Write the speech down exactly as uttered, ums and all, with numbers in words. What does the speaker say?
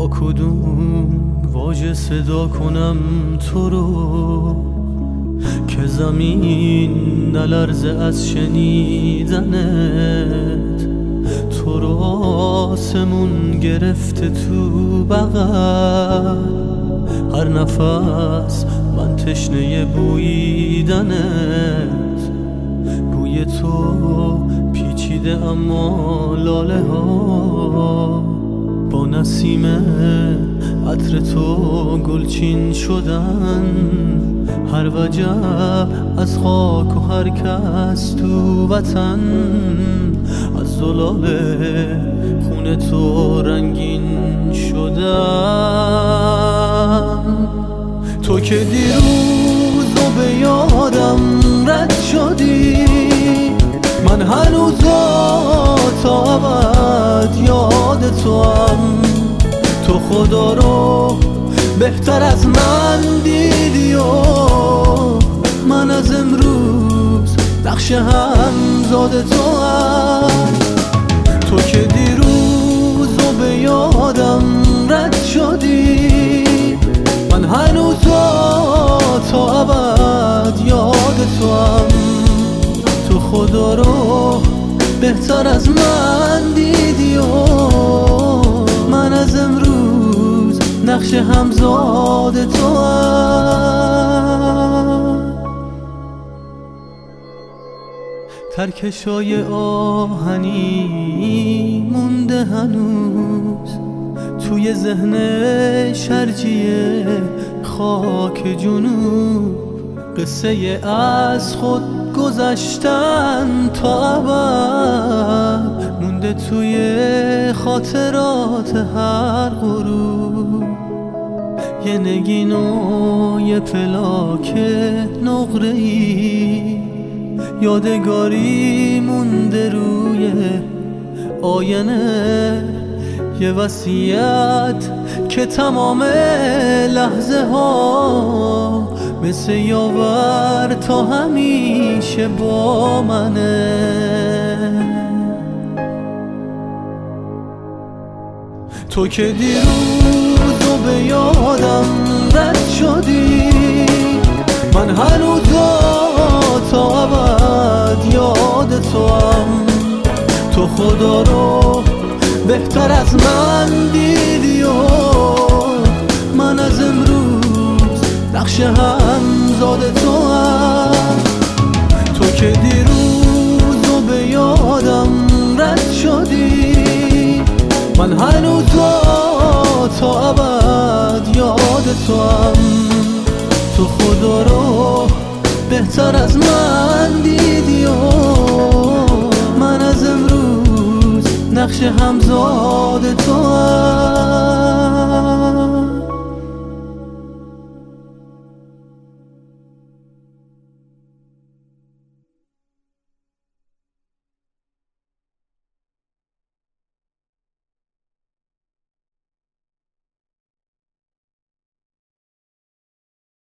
با کدوم واژه صدا کنم تو رو که زمین نلرزه از شنیدنت؟ تو رو آسمون گرفته تو بغل، هر نفس من تشنه بویدنت. بوی تو پیچیده اما لاله ها با نسیم عطر تو گلچین شدن. هر وجب از خاک و هر کس تو وطن از زلال خون تو رنگین شدن. تو که دیروز و به یادم رد شدی، من هنوزا تا ابد یاد تو هم. تو خدا رو بهتر از من دیدی و من از امروز نقش همزاد تو هم. تو که دیروز و به یادم رد شدی، من هنوزا تا ابد یاد تو هم. تو خدا رو بهتر از من دیدی و من از امروز نقش همزاد تو هم. ترکشای آهنی مونده هنوز توی ذهن شرجیه خاک جنوب، قصه از خود گذشتن تا ابد مونده توی خاطرات هر غروب. یه نگین و یه پلاک نقره‌ای یادگاری مونده روی آینه. یه وصیت که تمام لحظه ها مثل یاور تا همیشه با منه. تو که دیروز و به یادم رد شدی، من هنوزا تا ابد یاد تو هم. تو خدا رو بهتر از من دیدی و من از امروز نقش همزاد تو هم. تو که دیروز و به یادم رد شدی، من هنوزا تا ابد یاد تو هم. تو خدا رو بهتر از من دیدی و من از امروز نقش همزاد تو هم.